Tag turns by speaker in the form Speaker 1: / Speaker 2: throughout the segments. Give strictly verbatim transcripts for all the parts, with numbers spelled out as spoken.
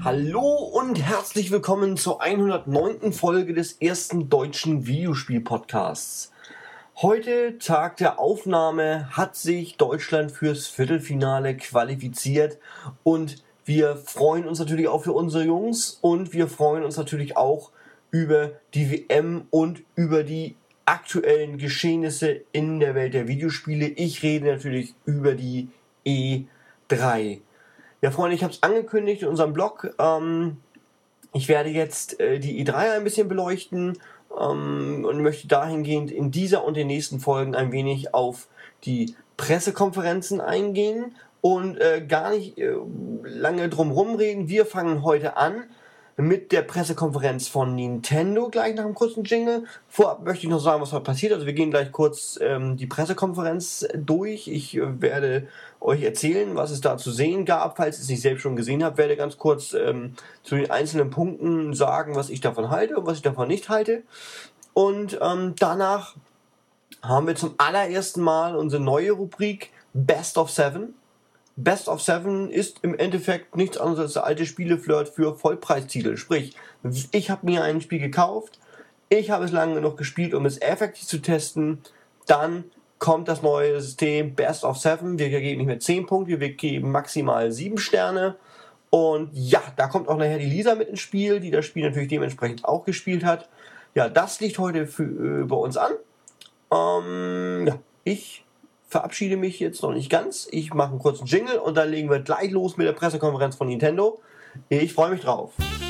Speaker 1: Hallo und herzlich willkommen zur hundertneunten Folge des ersten deutschen Videospiel-Podcasts. Heute, Tag der Aufnahme, hat sich Deutschland fürs Viertelfinale qualifiziert und wir freuen uns natürlich auch für unsere Jungs und wir freuen uns natürlich auch über die W M und über die aktuellen Geschehnisse in der Welt der Videospiele. Ich rede natürlich über die E drei. Ja, Freunde, ich habe es angekündigt in unserem Blog. Ähm, ich werde jetzt äh, die E drei ein bisschen beleuchten ähm, und möchte dahingehend in dieser und den nächsten Folgen ein wenig auf die Pressekonferenzen eingehen und äh, gar nicht äh, lange drum rumreden. Wir fangen heute an mit der Pressekonferenz von Nintendo, gleich nach einem kurzen Jingle. Vorab möchte ich noch sagen, was heute passiert. Also wir gehen gleich kurz ähm, die Pressekonferenz durch. Ich äh, werde euch erzählen, was es da zu sehen gab. Falls ihr es nicht selbst schon gesehen habt, werde ganz kurz ähm, zu den einzelnen Punkten sagen, was ich davon halte und was ich davon nicht halte. Und ähm, danach haben wir zum allerersten Mal unsere neue Rubrik Best of Seven. Best of Seven ist im Endeffekt nichts anderes als der alte Spieleflirt für Vollpreistitel. Sprich, ich habe mir ein Spiel gekauft, ich habe es lange genug gespielt, um es effektiv zu testen, dann kommt das neue System Best of Seven, wir geben nicht mehr zehn Punkte, wir geben maximal sieben Sterne und ja, da kommt auch nachher die Lisa mit ins Spiel, die das Spiel natürlich dementsprechend auch gespielt hat. Ja, das liegt heute für, äh, bei uns an. Ähm, ja, ich verabschiede mich jetzt noch nicht ganz. Ich mache einen kurzen Jingle und dann legen wir gleich los mit der Pressekonferenz von Nintendo. Ich freue mich drauf.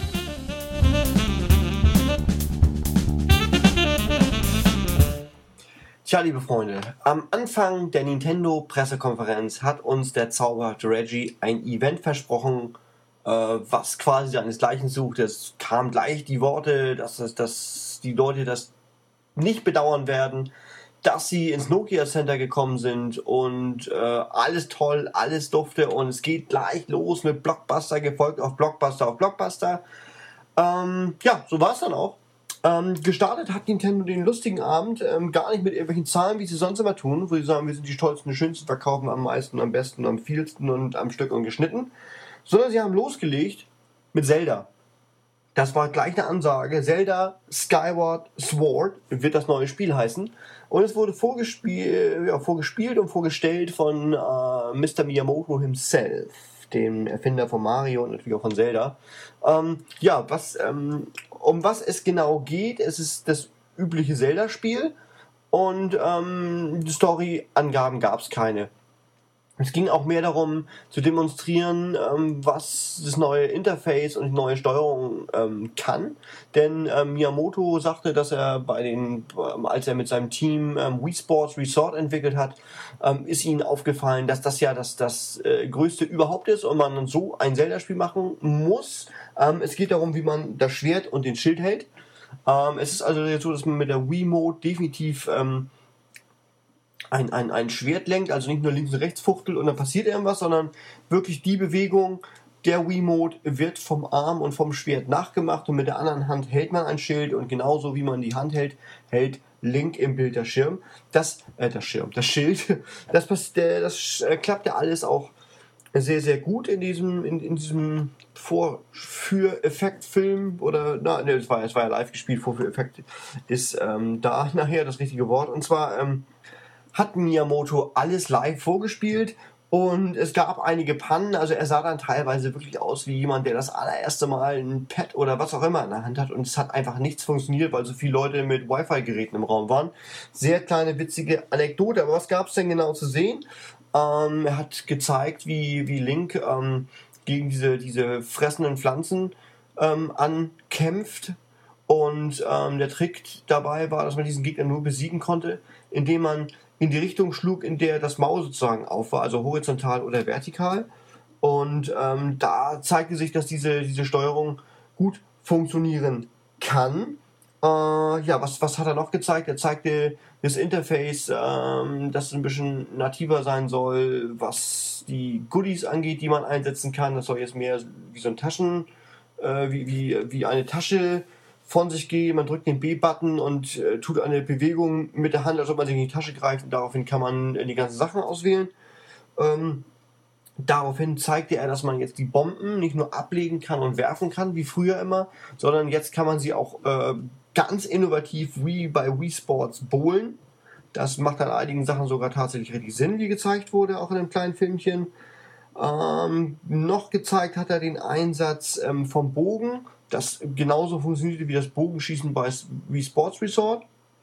Speaker 1: Tja, liebe Freunde, am Anfang der Nintendo-Pressekonferenz hat uns der zauberhafte Reggie ein Event versprochen, äh, was quasi seinesgleichen sucht. Es kamen gleich die Worte, dass, dass, dass die Leute das nicht bedauern werden, dass sie ins Nokia Center gekommen sind und äh, alles toll, alles dufte und es geht gleich los mit Blockbuster, gefolgt auf Blockbuster auf Blockbuster. Ähm, ja, so war es dann auch. Ähm, gestartet hat Nintendo den lustigen Abend ähm, gar nicht mit irgendwelchen Zahlen, wie sie sonst immer tun, wo sie sagen, wir sind die tollsten, die schönsten, verkaufen am meisten, am besten, am vielsten und am Stück und geschnitten, sondern sie haben losgelegt mit Zelda. Das war gleich eine Ansage. Zelda Skyward Sword wird das neue Spiel heißen. Und es wurde vorgespielt, ja, vorgespielt und vorgestellt von äh, Mister Miyamoto himself, dem Erfinder von Mario und natürlich auch von Zelda. Ähm, ja, was, ähm, um was es genau geht, es ist das übliche Zelda-Spiel und ähm, Story-Angaben gab es keine. Es ging auch mehr darum, zu demonstrieren, ähm, was das neue Interface und die neue Steuerung ähm, kann. Denn ähm, Miyamoto sagte, dass er bei den, ähm, als er mit seinem Team ähm, Wii Sports Resort entwickelt hat, ähm, ist ihnen aufgefallen, dass das ja das, das äh, Größte überhaupt ist und man so ein Zelda-Spiel machen muss. Ähm, es geht darum, wie man das Schwert und den Schild hält. Ähm, es ist also jetzt so, dass man mit der Wii-Mode definitiv ähm, Ein, ein, ein Schwert lenkt, also nicht nur links und rechts fuchtelt und dann passiert irgendwas, sondern wirklich die Bewegung der Wiimote wird vom Arm und vom Schwert nachgemacht und mit der anderen Hand hält man ein Schild und genauso wie man die Hand hält, hält Link im Bild der Schirm. Das, äh, das Schirm, das Schild, das, das, das äh, klappt ja alles auch sehr, sehr gut in diesem, in, in diesem Vorführeffekt-Film oder, na, ne, es war, es war ja live gespielt, Vorführeffekt ist ähm, da nachher das richtige Wort und zwar, ähm, hat Miyamoto alles live vorgespielt und es gab einige Pannen, also er sah dann teilweise wirklich aus wie jemand, der das allererste Mal ein Pad oder was auch immer in der Hand hat und es hat einfach nichts funktioniert, weil so viele Leute mit Wi-Fi-Geräten im Raum waren. Sehr kleine, witzige Anekdote, aber was gab es denn genau zu sehen? Ähm, er hat gezeigt, wie, wie Link ähm, gegen diese, diese fressenden Pflanzen ähm, ankämpft. Und ähm, der Trick dabei war, dass man diesen Gegner nur besiegen konnte, indem man in die Richtung schlug, in der das Maus sozusagen auf war, also horizontal oder vertikal. Und ähm, da zeigte sich, dass diese, diese Steuerung gut funktionieren kann. Äh, ja, was, was hat er noch gezeigt? Er zeigte das Interface, ähm, das ein bisschen nativer sein soll, was die Goodies angeht, die man einsetzen kann. Das soll jetzt mehr wie so ein Taschen, äh, wie, wie, wie eine Tasche von sich gehen, man drückt den B-Button und äh, tut eine Bewegung mit der Hand, als ob man sich in die Tasche greift und daraufhin kann man äh, die ganzen Sachen auswählen. Ähm, Daraufhin zeigte er, dass man jetzt die Bomben nicht nur ablegen kann und werfen kann, wie früher immer, sondern jetzt kann man sie auch äh, ganz innovativ wie bei Wii Sports bowlen. Das macht an einigen Sachen sogar tatsächlich richtig Sinn, wie gezeigt wurde, auch in einem kleinen Filmchen. Ähm, noch gezeigt hat er den Einsatz ähm, vom Bogen, das genauso funktionierte wie das Bogenschießen bei Wii Sports Resort.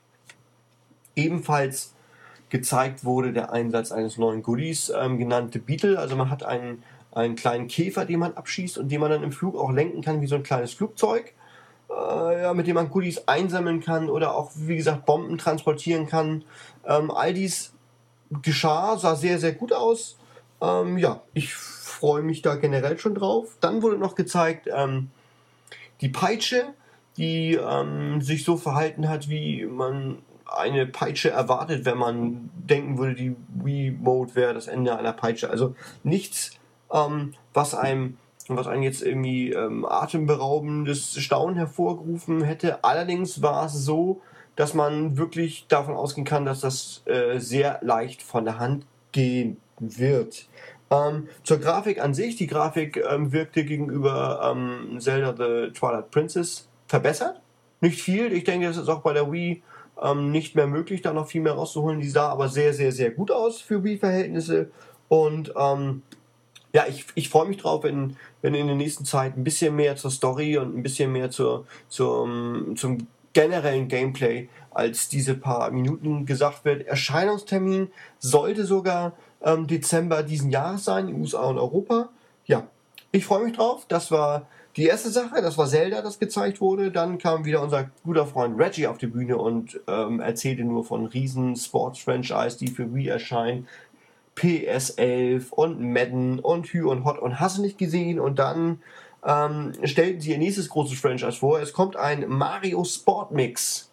Speaker 1: Ebenfalls gezeigt wurde der Einsatz eines neuen Goodies, ähm, genannte Beetle. Also man hat einen, einen kleinen Käfer, den man abschießt und den man dann im Flug auch lenken kann wie so ein kleines Flugzeug, äh, ja, mit dem man Goodies einsammeln kann oder auch, wie gesagt, Bomben transportieren kann. Ähm, all dies geschah, sah sehr, sehr gut aus. Ähm, ja, ich freue mich da generell schon drauf. Dann wurde noch gezeigt, ähm, die Peitsche, die ähm, sich so verhalten hat, wie man eine Peitsche erwartet, wenn man denken würde, die Wii-Mode wäre das Ende einer Peitsche. Also nichts, ähm, was einem was einen jetzt irgendwie ähm, atemberaubendes Staunen hervorgerufen hätte. Allerdings war es so, dass man wirklich davon ausgehen kann, dass das äh, sehr leicht von der Hand gehen wird. Ähm, zur Grafik an sich, die Grafik ähm, wirkte gegenüber ähm, Zelda The Twilight Princess verbessert. Nicht viel, ich denke, das ist auch bei der Wii ähm, nicht mehr möglich, da noch viel mehr rauszuholen. Die sah aber sehr, sehr, sehr gut aus für Wii-Verhältnisse. Und ähm, ja, ich, ich freue mich drauf, wenn, wenn in der nächsten Zeit ein bisschen mehr zur Story und ein bisschen mehr zur, zur, zum generellen Gameplay als diese paar Minuten gesagt wird. Erscheinungstermin sollte sogar ähm, Dezember diesen Jahres sein, in den U S A und Europa. Ja, ich freue mich drauf. Das war die erste Sache, das war Zelda, das gezeigt wurde. Dann kam wieder unser guter Freund Reggie auf die Bühne und ähm, erzählte nur von riesen Sports-Franchise, die für Wii erscheinen. P S elf und Madden und Hü und Hot und hast du nicht gesehen. Und dann ähm, stellten sie ihr nächstes großes Franchise vor. Es kommt ein Mario Sport Mix.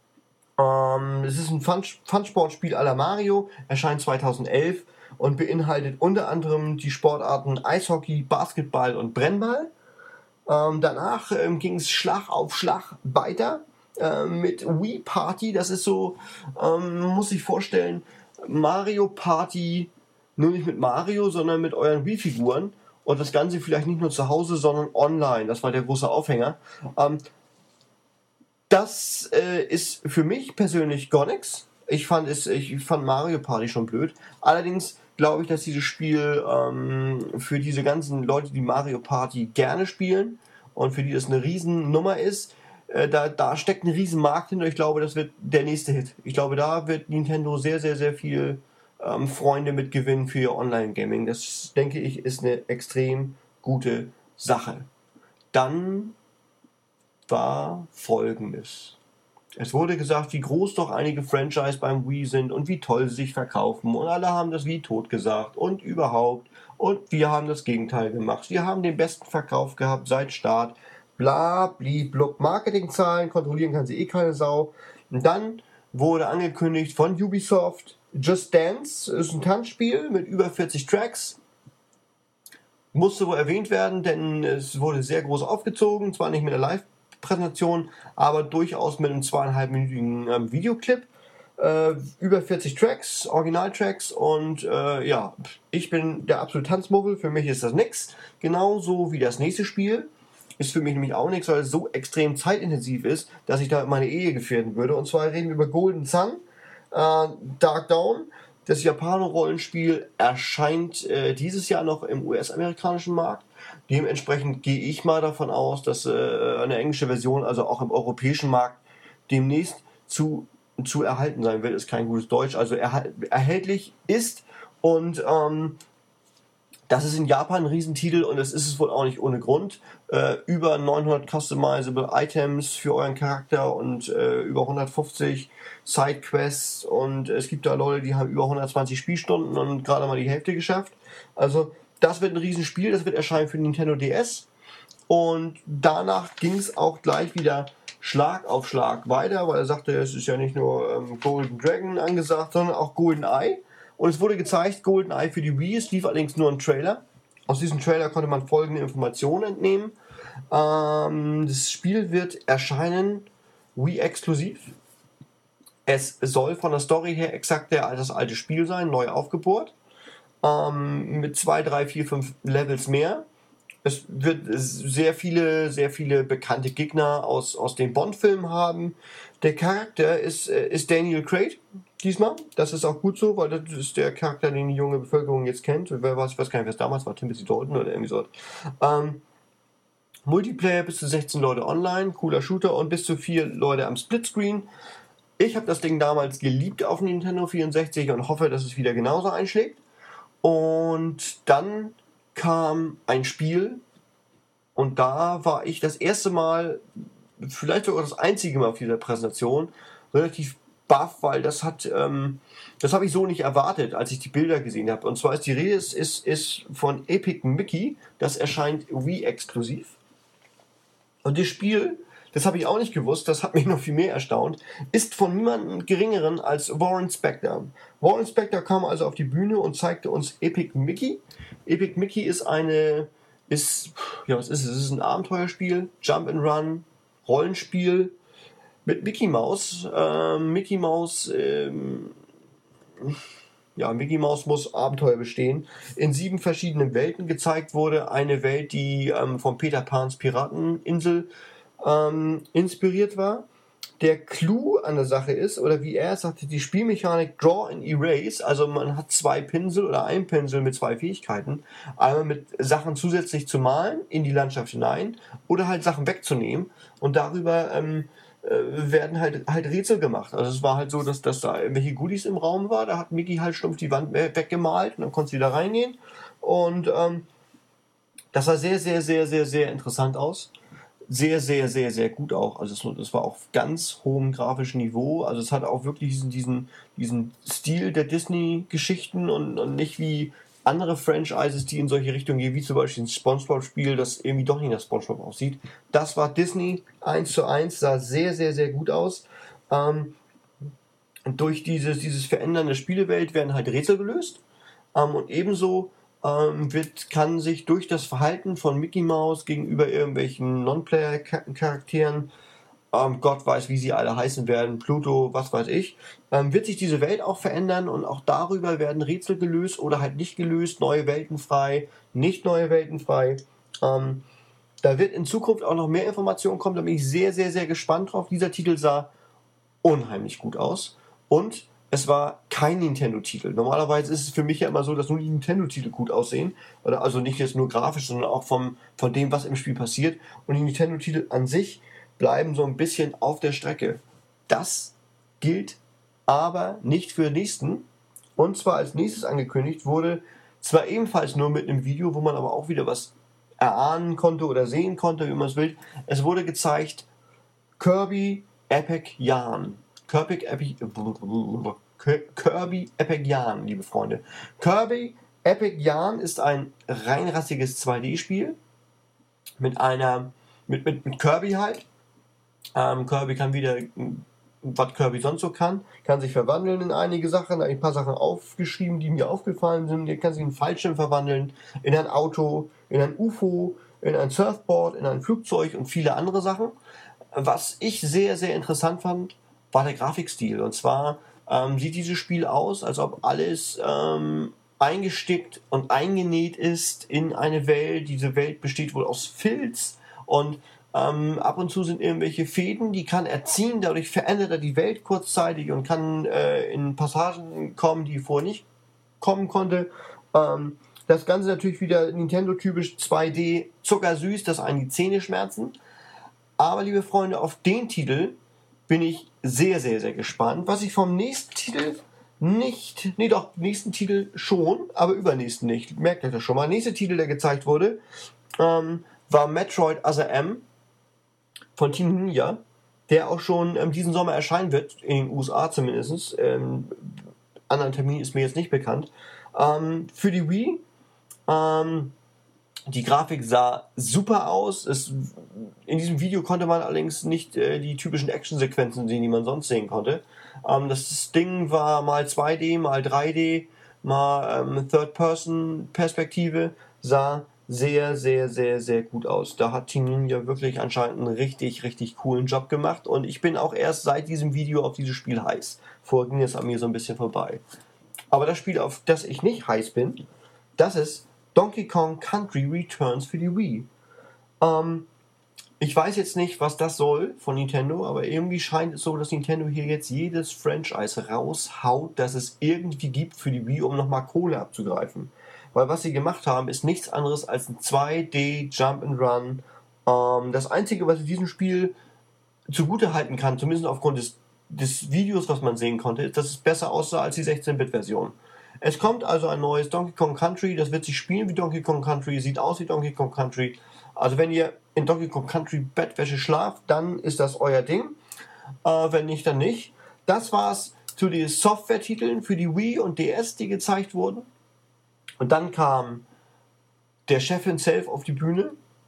Speaker 1: Ähm, es ist ein Fun- Fun-Sportspiel à la Mario, erscheint zweitausendelf und beinhaltet unter anderem die Sportarten Eishockey, Basketball und Brennball. Ähm, danach ähm, ging es Schlag auf Schlag weiter äh, mit Wii Party. Das ist so, ähm, man muss sich vorstellen, Mario Party, nur nicht mit Mario, sondern mit euren Wii-Figuren. Und das Ganze vielleicht nicht nur zu Hause, sondern online. Das war der große Aufhänger. Ähm, das äh, ist für mich persönlich gar nichts. Ich fand es, ich fand Mario Party schon blöd. Allerdings glaube ich, dass dieses Spiel ähm, für diese ganzen Leute, die Mario Party gerne spielen und für die das eine Riesennummer ist, äh, da, da steckt ein riesen Markt hinter. Ich glaube, das wird der nächste Hit. Ich glaube, da wird Nintendo sehr, sehr, sehr viel ähm, Freunde mitgewinnen für ihr Online-Gaming. Das, denke ich, ist eine extrem gute Sache. Dann war Folgendes. Es wurde gesagt, wie groß doch einige Franchise beim Wii sind und wie toll sie sich verkaufen. Und alle haben das Wii tot gesagt und überhaupt. Und wir haben das Gegenteil gemacht. Wir haben den besten Verkauf gehabt seit Start. Bla, bli, blub. Marketingzahlen kontrollieren kann sie eh keine Sau. Und dann wurde angekündigt von Ubisoft, Just Dance ist ein Tanzspiel mit über vierzig Tracks. Musste wohl erwähnt werden, denn es wurde sehr groß aufgezogen. Zwar nicht mit der Live- Präsentation, aber durchaus mit einem zweieinhalbminütigen ähm, Videoclip. Äh, über vierzig Tracks, Originaltracks und äh, ja, ich bin der absolute Tanzmuffel, für mich ist das nix. Genauso wie das nächste Spiel. Ist für mich nämlich auch nichts, weil es so extrem zeitintensiv ist, dass ich da meine Ehe gefährden würde. Und zwar reden wir über Golden Sun, äh, Dark Dawn. Das Japaner-Rollenspiel erscheint äh, dieses Jahr noch im U S-amerikanischen Markt. Dementsprechend gehe ich mal davon aus, dass äh, eine englische Version, also auch im europäischen Markt, demnächst zu, zu erhalten sein wird. Ist kein gutes Deutsch, also erhal- erhältlich ist. Und ähm, das ist in Japan ein Riesentitel und es ist es wohl auch nicht ohne Grund. Äh, über neunhundert customizable Items für euren Charakter und äh, über hundertfünfzig Sidequests und es gibt da Leute, die haben über hundertzwanzig Spielstunden und gerade mal die Hälfte geschafft. Also das wird ein Riesenspiel, das wird erscheinen für Nintendo D S und danach ging es auch gleich wieder Schlag auf Schlag weiter, weil er sagte, es ist ja nicht nur ähm, Golden Dragon angesagt, sondern auch Golden Eye. Und es wurde gezeigt, GoldenEye für die Wii, es lief allerdings nur ein Trailer. Aus diesem Trailer konnte man folgende Informationen entnehmen. Ähm, das Spiel wird erscheinen Wii-exklusiv. Es soll von der Story her exakt der, das alte Spiel sein, neu aufgebohrt. ähm, mit zwei, drei, vier, fünf Levels mehr. Es wird sehr viele, sehr viele bekannte Gegner aus, aus den Bond-Filmen haben. Der Charakter ist, ist Daniel Craig diesmal. Das ist auch gut so, weil das ist der Charakter, den die junge Bevölkerung jetzt kennt. Wer weiß, ich weiß gar nicht, wer es damals war, Timothy Dalton oder irgendwie so. Ähm, Multiplayer bis zu sechzehn Leute online, cooler Shooter und bis zu vier Leute am Splitscreen. Ich habe das Ding damals geliebt auf Nintendo vierundsechzig und hoffe, dass es wieder genauso einschlägt. Und dann kam ein Spiel und da war ich das erste Mal, vielleicht sogar das einzige Mal auf dieser Präsentation, relativ baff, weil das hat, ähm, das habe ich so nicht erwartet, als ich die Bilder gesehen habe. Und zwar ist die Rede ist, ist, ist von Epic Mickey, das erscheint Wii-exklusiv. Und das Spiel, das habe ich auch nicht gewusst, das hat mich noch viel mehr erstaunt, ist von niemandem geringeren als Warren Spector. Warren Spector kam also auf die Bühne und zeigte uns Epic Mickey. Epic Mickey ist eine, ist, ja was ist es? Es ist ein Abenteuerspiel, Jump and Run, Rollenspiel mit Mickey Mouse. Ähm, Mickey Mouse, ähm, ja, Mickey Mouse muss Abenteuer bestehen. In sieben verschiedenen Welten gezeigt wurde. Eine Welt, die ähm, von Peter Pans Pirateninsel ähm, inspiriert war. Der Clou an der Sache ist, oder wie er sagte, die Spielmechanik Draw and Erase, also man hat zwei Pinsel oder ein Pinsel mit zwei Fähigkeiten, einmal mit Sachen zusätzlich zu malen in die Landschaft hinein oder halt Sachen wegzunehmen und darüber ähm, äh, werden halt halt Rätsel gemacht. Also es war halt so, dass, dass da irgendwelche Goodies im Raum war, da hat Mickey halt stumpf die Wand weggemalt und dann konnte sie da reingehen und ähm, das sah sehr, sehr, sehr, sehr, sehr interessant aus. Sehr, sehr, sehr, sehr gut auch. Also es, es war auf ganz hohem grafischen Niveau. Also es hat auch wirklich diesen, diesen, diesen Stil der Disney-Geschichten und, und nicht wie andere Franchises, die in solche Richtungen gehen, wie zum Beispiel ein SpongeBob-Spiel, das irgendwie doch nicht nach SpongeBob aussieht. Das war Disney eins zu eins, sah sehr, sehr, sehr gut aus. Ähm, durch dieses, dieses Verändern der Spielewelt werden halt Rätsel gelöst. Ähm, und ebenso ähm, wird, kann sich durch das Verhalten von Mickey Mouse gegenüber irgendwelchen Non-Player-Charakteren, ähm, Gott weiß, wie sie alle heißen werden, Pluto, was weiß ich, ähm, wird sich diese Welt auch verändern und auch darüber werden Rätsel gelöst oder halt nicht gelöst, neue Welten frei, nicht neue Welten frei. Ähm, da wird in Zukunft auch noch mehr Informationen kommen, da bin ich sehr, sehr, sehr gespannt drauf. Dieser Titel sah unheimlich gut aus und es war kein Nintendo-Titel. Normalerweise ist es für mich ja immer so, dass nur die Nintendo-Titel gut aussehen. Oder also nicht jetzt nur grafisch, sondern auch vom, von dem, was im Spiel passiert. Und die Nintendo-Titel an sich bleiben so ein bisschen auf der Strecke. Das gilt aber nicht für den nächsten. Und zwar als nächstes angekündigt wurde, zwar ebenfalls nur mit einem Video, wo man aber auch wieder was erahnen konnte oder sehen konnte, wie man es will. Es wurde gezeigt Kirby Epic Yarn. Kirby Epic, Kirby Epic Yarn, liebe Freunde. Kirby Epic Yarn ist ein reinrassiges zwei D-Spiel mit einer, mit, mit, mit Kirby halt. Ähm, Kirby kann wieder, was Kirby sonst so kann, kann sich verwandeln in einige Sachen, ein paar Sachen aufgeschrieben, die mir aufgefallen sind. Er kann sich in einen Fallschirm verwandeln, in ein Auto, in ein U F O, in ein Surfboard, in ein Flugzeug und viele andere Sachen. Was ich sehr, sehr interessant fand, war der Grafikstil. Und zwar ähm, sieht dieses Spiel aus, als ob alles ähm, eingestickt und eingenäht ist in eine Welt. Diese Welt besteht wohl aus Filz und ähm, ab und zu sind irgendwelche Fäden, die kann er ziehen, dadurch verändert er die Welt kurzzeitig und kann äh, in Passagen kommen, die vorher nicht kommen konnte. Ähm, das Ganze natürlich wieder Nintendo-typisch zwei D, zuckersüß, dass einen die Zähne schmerzen. Aber liebe Freunde, auf den Titel bin ich sehr, sehr, sehr gespannt. Was ich vom nächsten Titel nicht, nee doch, nächsten Titel schon, aber übernächsten nicht. Merkt ihr das schon mal? Nächster Titel, der gezeigt wurde, ähm, war Metroid Other M von Team Ninja, der auch schon ähm, diesen Sommer erscheinen wird, in den U S A zumindest. Ähm, anderen Termin ist mir jetzt nicht bekannt. Ähm, für die Wii. Ähm, Die Grafik sah super aus. Es, in diesem Video konnte man allerdings nicht äh, die typischen Actionsequenzen sehen, die man sonst sehen konnte. Ähm, das Ding war mal zwei D, mal drei D, mal ähm, Third-Person-Perspektive. Sah sehr, sehr, sehr, sehr gut aus. Da hat Team Ninja wirklich anscheinend einen richtig, richtig coolen Job gemacht. Und ich bin auch erst seit diesem Video auf dieses Spiel heiß. Vorher ging es an mir so ein bisschen vorbei. Aber das Spiel, auf das ich nicht heiß bin, das ist Donkey Kong Country Returns für die Wii. Ähm, ich weiß jetzt nicht, was das soll von Nintendo, aber irgendwie scheint es so, dass Nintendo hier jetzt jedes Franchise raushaut, das es irgendwie gibt für die Wii, um nochmal Kohle abzugreifen. Weil was sie gemacht haben, ist nichts anderes als ein zwei D Jump and Run. Ähm, das Einzige, was ich diesem Spiel zugute halten kann, zumindest aufgrund des, des Videos, was man sehen konnte, ist, dass es besser aussah als die sechzehn-Bit-Version. Es kommt also ein neues Donkey Kong Country, das wird sich spielen wie Donkey Kong Country, sieht aus wie Donkey Kong Country. Also wenn ihr in Donkey Kong Country Bettwäsche schlaft, dann ist das euer Ding. Äh, wenn nicht, dann nicht. Das war's zu den Software-Titeln für die Wii und D S, die gezeigt wurden. Und dann kam der Chef himself auf die Bühne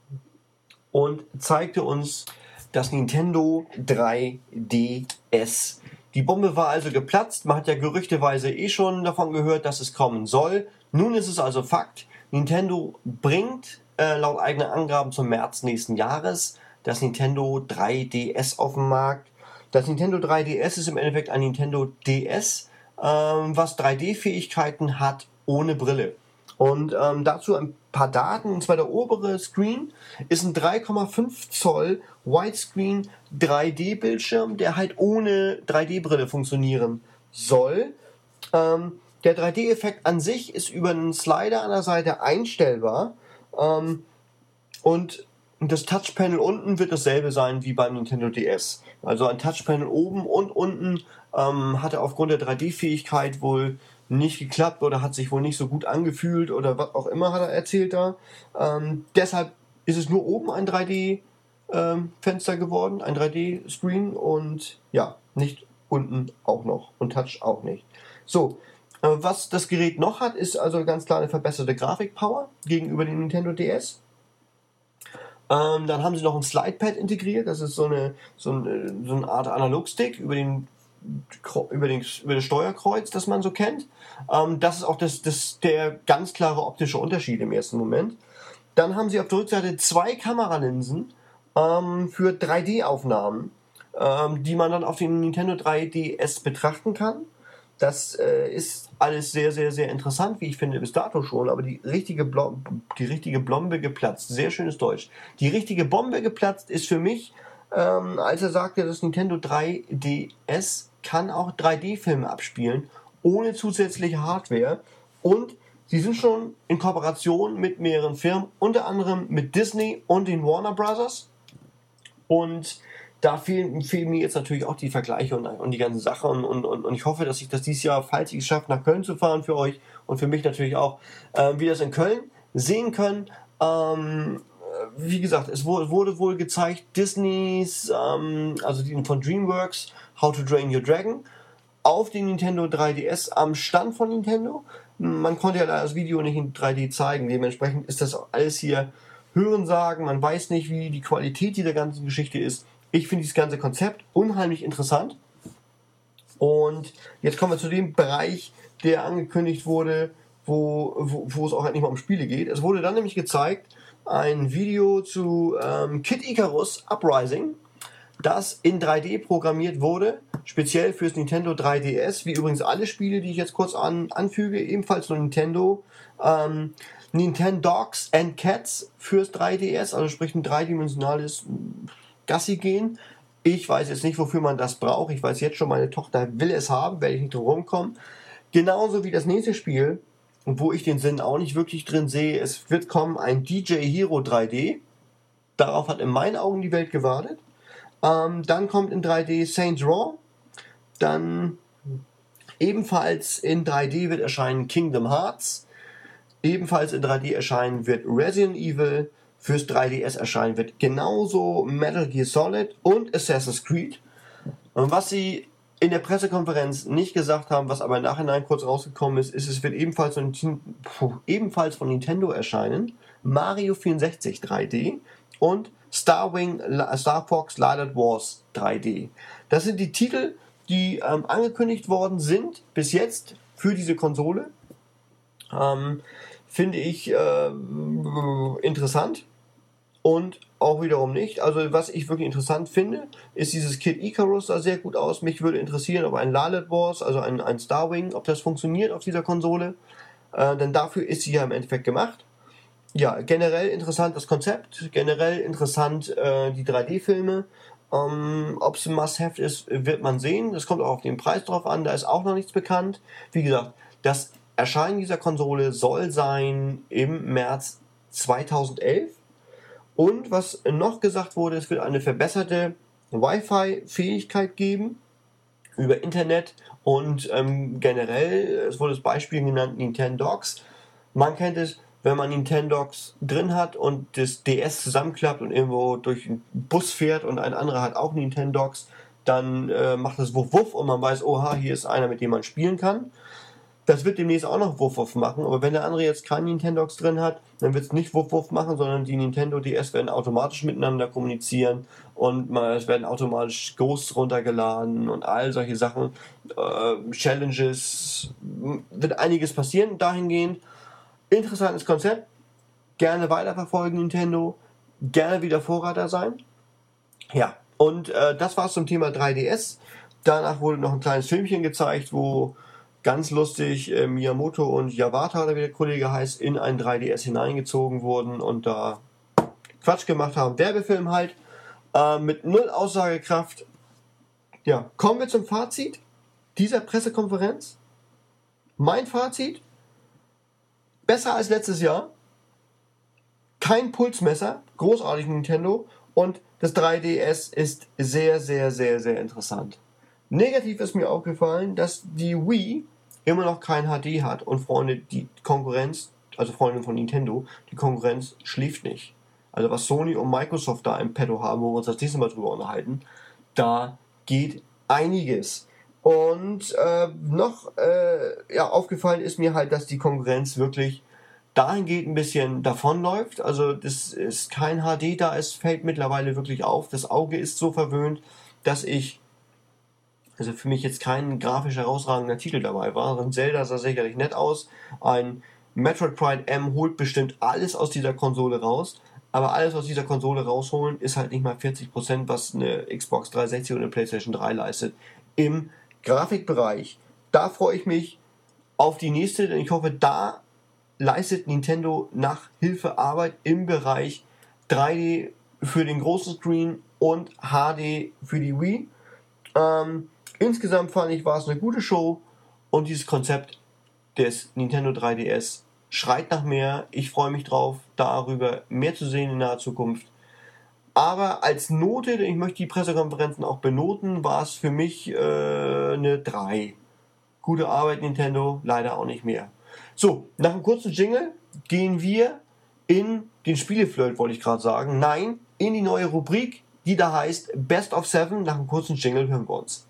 Speaker 1: und zeigte uns das Nintendo drei D S. Die Bombe war also geplatzt. Man hat ja gerüchteweise eh schon davon gehört, dass es kommen soll. Nun ist es also Fakt. Nintendo bringt äh, laut eigenen Angaben zum März nächsten Jahres das Nintendo drei D S auf den Markt. Das Nintendo drei D S ist im Endeffekt ein Nintendo D S, ähm, was drei D-Fähigkeiten hat ohne Brille. Und ähm, dazu ein paar Daten, und zwar der obere Screen ist ein drei Komma fünf Zoll Widescreen drei D-Bildschirm, der halt ohne drei D-Brille funktionieren soll. Ähm, der drei D-Effekt an sich ist über einen Slider an der Seite einstellbar, ähm, und das Touchpanel unten wird dasselbe sein wie beim Nintendo D S. Also ein Touchpanel oben und unten ähm, hatte aufgrund der drei D-Fähigkeit wohl nicht geklappt oder hat sich wohl nicht so gut angefühlt oder was auch immer, hat er erzählt da. Ähm, deshalb ist es nur oben ein drei D-Fenster ähm, geworden, ein drei D-Screen und ja, nicht unten auch noch und Touch auch nicht. So, äh, was das Gerät noch hat, ist also ganz klar eine verbesserte Grafikpower gegenüber dem Nintendo D S. Ähm, dann haben sie noch ein Slidepad integriert, das ist so eine, so eine, so eine Art Analogstick über den über, den, über das Steuerkreuz, das man so kennt. Ähm, das ist auch das, das, der ganz klare optische Unterschied im ersten Moment. Dann haben sie auf der Rückseite zwei Kameralinsen ähm, für drei D-Aufnahmen, ähm, die man dann auf dem Nintendo drei D S betrachten kann. Das äh, ist alles sehr, sehr, sehr interessant, wie ich finde, bis dato schon, aber die richtige, Blo- die richtige Blombe geplatzt, sehr schönes Deutsch, die richtige Bombe geplatzt ist für mich, ähm, als er sagte, das Nintendo drei D S kann auch drei D-Filme abspielen, ohne zusätzliche Hardware, und sie sind schon in Kooperation mit mehreren Firmen, unter anderem mit Disney und den Warner Brothers, und da fehlen, fehlen mir jetzt natürlich auch die Vergleiche und, und die ganze Sache, und, und, und ich hoffe, dass ich das dieses Jahr, falls ich es schaffe, nach Köln zu fahren für euch und für mich natürlich auch, äh, wir das in Köln sehen können. Ähm, wie gesagt, es wurde, wurde wohl gezeigt, Disneys, ähm, also die von DreamWorks, How to Train Your Dragon, auf dem Nintendo drei D S am Stand von Nintendo. Man konnte ja das Video nicht in drei D zeigen, dementsprechend ist das alles hier Hörensagen, man weiß nicht, wie die Qualität dieser ganzen Geschichte ist. Ich finde dieses ganze Konzept unheimlich interessant. Und jetzt kommen wir zu dem Bereich, der angekündigt wurde, wo, wo, wo es auch endlich mal um Spiele geht. Es wurde dann nämlich gezeigt, ein Video zu ähm, Kid Icarus Uprising, das in drei D programmiert wurde, speziell fürs Nintendo drei D S, wie übrigens alle Spiele, die ich jetzt kurz an, anfüge, ebenfalls von Nintendo. Ähm, Nintendo Dogs and Cats fürs drei D S, also sprich ein dreidimensionales Gassi gehen. Ich weiß jetzt nicht, wofür man das braucht. Ich weiß jetzt schon, meine Tochter will es haben, werde ich nicht drum rumkommen. Genauso wie das nächste Spiel, wo ich den Sinn auch nicht wirklich drin sehe. Es wird kommen ein D J Hero drei D. Darauf hat in meinen Augen die Welt gewartet. Ähm, dann kommt in drei D Saints Row. Dann ebenfalls in drei D wird erscheinen Kingdom Hearts. Ebenfalls in drei D erscheinen wird Resident Evil. Fürs drei D S erscheinen wird genauso Metal Gear Solid und Assassin's Creed. Und was sie in der Pressekonferenz nicht gesagt haben, was aber im Nachhinein kurz rausgekommen ist, ist, es wird ebenfalls von, ebenfalls von Nintendo erscheinen Mario vierundsechzig drei D und Starwing, Star Fox Light Wars drei D. Das sind die Titel, die ähm, angekündigt worden sind bis jetzt für diese Konsole. Ähm, finde ich äh, interessant. und auch wiederum nicht. Also was ich wirklich interessant finde, ist dieses Kid Icarus, sah sehr gut aus. Mich würde interessieren, ob ein Lalet Wars, also ein, ein Starwing, ob das funktioniert auf dieser Konsole. Äh, denn dafür ist sie ja im Endeffekt gemacht. Ja, generell interessant das Konzept, generell interessant äh, die drei D-Filme. Ähm, ob es ein Must-Have ist, wird man sehen. Das kommt auch auf den Preis drauf an, da ist auch noch nichts bekannt. Wie gesagt, das Erscheinen dieser Konsole soll sein im März zweitausendelf. Und was noch gesagt wurde, es wird eine verbesserte Wi-Fi-Fähigkeit geben über Internet und ähm, generell, es wurde das Beispiel genannt, Nintendogs. Man kennt es, wenn man Nintendogs drin hat und das D S zusammenklappt und irgendwo durch einen Bus fährt und ein anderer hat auch Nintendogs, dann äh, macht es Wuff Wuff und man weiß, oha, hier ist einer, mit dem man spielen kann. Das wird demnächst auch noch Wuff Wuff machen, aber wenn der andere jetzt keinen Nintendogs drin hat, dann wird es nicht Wuff Wuff machen, sondern die Nintendo D S werden automatisch miteinander kommunizieren und mal, es werden automatisch Ghosts runtergeladen und all solche Sachen, äh, Challenges, wird einiges passieren dahingehend. Interessantes Konzept, gerne weiterverfolgen Nintendo, gerne wieder Vorreiter sein. Ja, und äh, das war's zum Thema drei D S. Danach wurde noch ein kleines Filmchen gezeigt, wo ganz lustig äh, Miyamoto und Yawata, oder wie der Kollege heißt, in ein drei D S hineingezogen wurden und da Quatsch gemacht haben. Werbefilm halt, äh, mit null Aussagekraft. Ja, kommen wir zum Fazit dieser Pressekonferenz. Mein Fazit: besser als letztes Jahr. Kein Pulsmesser. Großartig Nintendo. Und das drei D S ist sehr, sehr, sehr, sehr interessant. Negativ ist mir aufgefallen, dass die Wii immer noch kein H D hat. Und Freunde, die Konkurrenz, also Freunde von Nintendo, die Konkurrenz schläft nicht. Also was Sony und Microsoft da im Petto haben, wo wir uns das nächste Mal drüber unterhalten, da geht einiges. Und äh, noch äh, ja, aufgefallen ist mir halt, dass die Konkurrenz wirklich dahingehend ein bisschen davonläuft. Also das ist kein H D da, es fällt mittlerweile wirklich auf. Das Auge ist so verwöhnt, dass ich, also für mich jetzt kein grafisch herausragender Titel dabei war. Ein Zelda sah sicherlich nett aus. Ein Metroid Prime M holt bestimmt alles aus dieser Konsole raus. Aber alles aus dieser Konsole rausholen ist halt nicht mal vierzig Prozent, was eine Xbox dreihundertsechzig und eine PlayStation drei leistet. Im Grafikbereich. Da freue ich mich auf die nächste, denn ich hoffe, da leistet Nintendo nach Hilfe Arbeit im Bereich drei D für den großen Screen und H D für die Wii. Ähm, insgesamt fand ich, war es eine gute Show und dieses Konzept des Nintendo drei D S schreit nach mehr. Ich freue mich drauf, darüber mehr zu sehen in naher Zukunft. Aber als Note, denn ich möchte die Pressekonferenzen auch benoten, war es für mich äh, eine drei. Gute Arbeit Nintendo, leider auch nicht mehr. So, nach einem kurzen Jingle gehen wir in den Spieleflirt, wollte ich gerade sagen. Nein, in die neue Rubrik, die da heißt Best of Seven. Nach einem kurzen Jingle hören wir uns.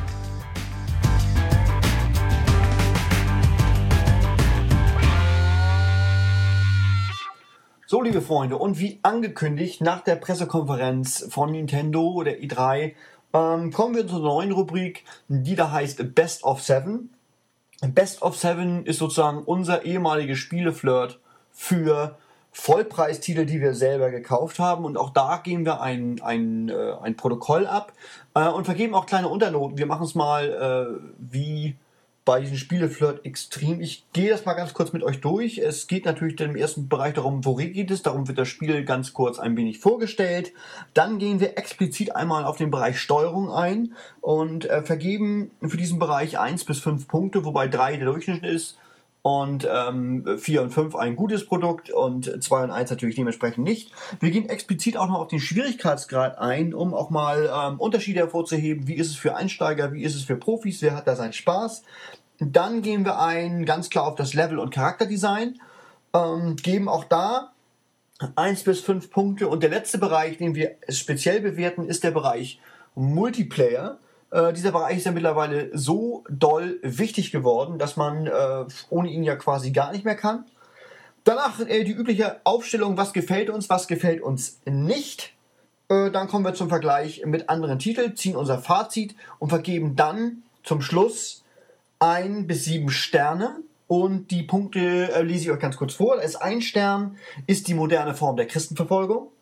Speaker 1: So, liebe Freunde, und wie angekündigt, nach der Pressekonferenz von Nintendo, der E drei, ähm, kommen wir zur neuen Rubrik, die da heißt Best of Seven. Best of Seven ist sozusagen unser ehemaliges Spieleflirt für Vollpreistitel, die wir selber gekauft haben. Und auch da geben wir ein, ein, äh, ein Protokoll ab äh, und vergeben auch kleine Unternoten. Wir machen es mal äh, wie bei diesem Spieleflirt extrem. Ich gehe das mal ganz kurz mit euch durch. Es geht natürlich dann im ersten Bereich darum, worin geht es. Darum wird das Spiel ganz kurz ein wenig vorgestellt. Dann gehen wir explizit einmal auf den Bereich Steuerung ein und äh, vergeben für diesen Bereich eins bis fünf Punkte, wobei drei der Durchschnitt ist und ähm, vier und fünf ein gutes Produkt und zwei und eins natürlich dementsprechend nicht. Wir gehen explizit auch noch auf den Schwierigkeitsgrad ein, um auch mal ähm, Unterschiede hervorzuheben. Wie ist es für Einsteiger, wie ist es für Profis, wer hat da seinen Spaß? Dann gehen wir ein ganz klar auf das Level- und Charakterdesign, ähm, geben auch da eins bis fünf Punkte. Und der letzte Bereich, den wir speziell bewerten, ist der Bereich Multiplayer. Äh, dieser Bereich ist ja mittlerweile so doll wichtig geworden, dass man äh, ohne ihn ja quasi gar nicht mehr kann. Danach äh, die übliche Aufstellung, was gefällt uns, was gefällt uns nicht. Äh, dann kommen wir zum Vergleich mit anderen Titeln, ziehen unser Fazit und vergeben dann zum Schluss ein bis sieben Sterne. Und die Punkte äh, lese ich euch ganz kurz vor. Das ein Stern ist die moderne Form der Christenverfolgung.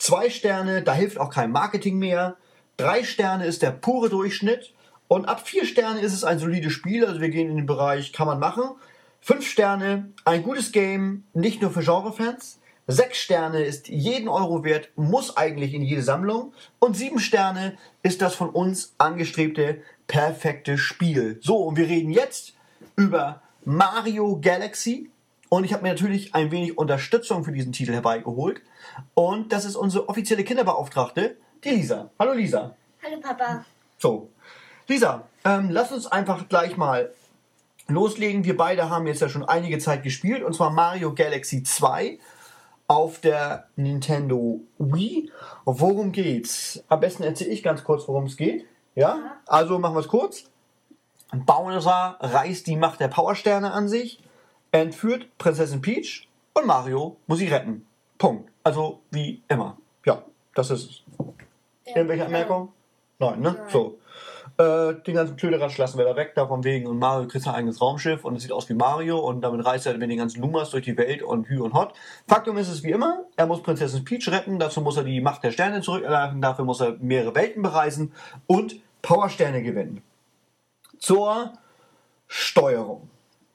Speaker 2: Zwei Sterne, da hilft auch kein Marketing mehr. Drei Sterne ist der pure Durchschnitt. Und ab vier Sterne ist es ein solides Spiel. Also wir gehen in den Bereich, kann man machen. Fünf Sterne, ein gutes Game, nicht nur für Genrefans. Sechs Sterne ist jeden Euro wert, muss eigentlich in jede Sammlung. Und sieben Sterne ist das von uns angestrebte perfekte Spiel. So, und wir reden jetzt über Mario Galaxy. Und ich habe mir natürlich ein wenig Unterstützung für diesen Titel herbeigeholt. Und das ist unsere offizielle Kinderbeauftragte, die Lisa. Hallo Lisa.
Speaker 3: Hallo Papa.
Speaker 2: So, Lisa, ähm, lass uns einfach gleich mal loslegen. Wir beide haben jetzt ja schon einige Zeit gespielt. Und zwar Mario Galaxy zwei auf der Nintendo Wii. Worum geht's? Am besten erzähle ich ganz kurz, worum es geht. Ja? Also machen wir es kurz. Bowser reißt die Macht der Powersterne an sich, entführt Prinzessin Peach und Mario muss sie retten. Punkt. Also wie immer. Ja, das ist es.
Speaker 3: Ja,
Speaker 2: Irgendwelche
Speaker 3: genau.
Speaker 2: Anmerkungen? Nein, ne?
Speaker 3: Nein.
Speaker 2: So. Äh, den ganzen Klöderatsch lassen wir da weg, davon wegen. Und Mario kriegt sein eigenes Raumschiff und es sieht aus wie Mario und damit reist er mit den ganzen Lumas durch die Welt und Hü und Hot. Faktum ist es wie immer, er muss Prinzessin Peach retten, dazu muss er die Macht der Sterne zurückerlangen, dafür muss er mehrere Welten bereisen und Powersterne gewinnen. Zur Steuerung.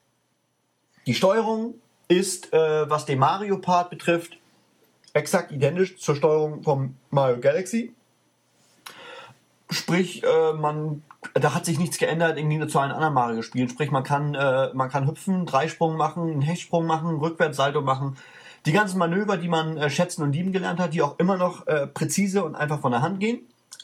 Speaker 2: Die Steuerung ist, äh, was den Mario-Part betrifft, exakt identisch zur Steuerung vom Mario Galaxy. Sprich, äh, man, da hat sich nichts geändert, irgendwie nur zu allen anderen Mario-Spielen. Sprich, man kann, äh, man kann hüpfen, Dreisprung machen, einen Hechtsprung machen, Rückwärtssalto machen. Die ganzen Manöver, die man äh, schätzen und lieben gelernt hat, die auch immer noch äh, präzise und einfach von der Hand gehen.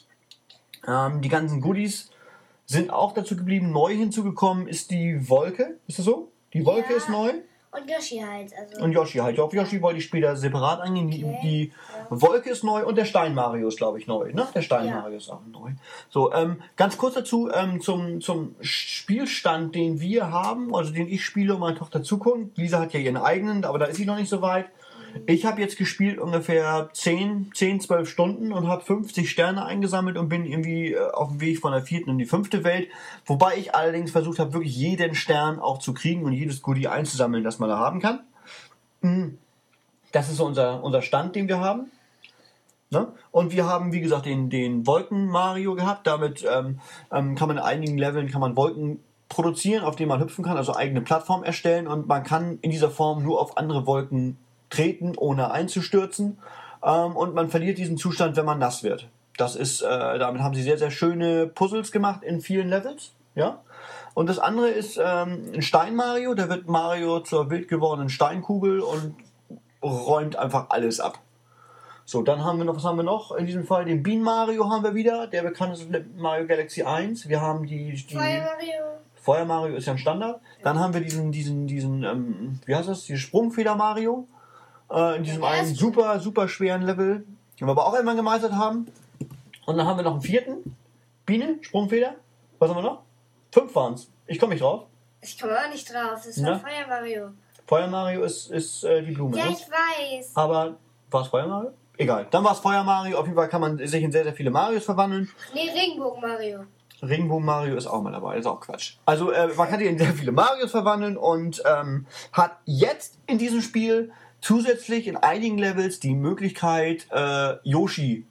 Speaker 2: Ähm, die ganzen Goodies sind auch dazu geblieben. Neu hinzugekommen ist die Wolke. Ist das so? Die Wolke
Speaker 3: Ja.
Speaker 2: ist neu.
Speaker 3: Und Yoshi halt. Also
Speaker 2: Und Yoshi halt. Auf Yoshi wollte ich später separat eingehen. Die,
Speaker 3: Okay.
Speaker 2: die Wolke ist neu und der Stein Mario ist, glaube ich, neu. Ne? Der Stein
Speaker 3: Ja.
Speaker 2: Mario ist auch neu. So, ähm, ganz kurz dazu ähm, zum, zum Spielstand, den wir haben, also den ich spiele und meine Tochter zuguckt. Lisa hat ja ihren eigenen, aber da ist sie noch nicht so weit. Ich habe jetzt gespielt ungefähr zehn, zwölf Stunden und habe fünfzig Sterne eingesammelt und bin irgendwie äh, auf dem Weg von der vierten in die fünfte Welt. Wobei ich allerdings versucht habe, wirklich jeden Stern auch zu kriegen und jedes Goodie einzusammeln, das man da haben kann. Mm. Das ist so unser, unser Stand, den wir haben. Ne? Und wir haben, wie gesagt, den, den Wolken-Mario gehabt. Damit ähm, ähm, kann man in einigen Leveln kann man Wolken produzieren, auf denen man hüpfen kann, also eigene Plattform erstellen. Und man kann in dieser Form nur auf andere Wolken treten, ohne einzustürzen. Ähm, und man verliert diesen Zustand, wenn man nass wird. Das ist, äh, damit haben sie sehr, sehr schöne Puzzles gemacht in vielen Levels. Ja? Und das andere ist ähm, ein Stein-Mario. Da wird Mario zur wild gewordenen Steinkugel und räumt einfach alles ab. So, dann haben wir noch, was haben wir noch? In diesem Fall den Bean Mario haben wir wieder. Der bekannt ist mit Mario Galaxy eins. Wir haben die, die
Speaker 3: Feuer Mario.
Speaker 2: Feuer Mario ist ja ein Standard. Dann haben wir diesen, diesen, diesen, ähm, wie heißt das? Die Sprungfeder Mario. Äh, in diesem
Speaker 3: Der
Speaker 2: einen
Speaker 3: ist-
Speaker 2: super, super schweren Level, den wir aber auch irgendwann gemeistert haben. Und dann haben wir noch einen vierten. Biene, Sprungfeder. Was haben wir noch? Fünf waren's. Ich komme nicht drauf.
Speaker 3: Ich komme auch nicht drauf. Das
Speaker 2: Na?
Speaker 3: war Feuer Mario.
Speaker 2: Feuer Mario ist, ist äh, die Blume.
Speaker 3: Ja,
Speaker 2: ne?
Speaker 3: ich weiß.
Speaker 2: Aber war es Feuer Mario? Egal. Dann war es Feuer Mario. Auf jeden Fall kann man sich in sehr, sehr viele Marios verwandeln.
Speaker 3: Nee, Regenbogen Mario.
Speaker 2: Regenbogen Mario ist auch mal dabei, ist auch Quatsch. Also äh, man kann sich in sehr viele Marios verwandeln und ähm, hat jetzt in diesem Spiel zusätzlich in einigen Levels die Möglichkeit, äh, Yoshi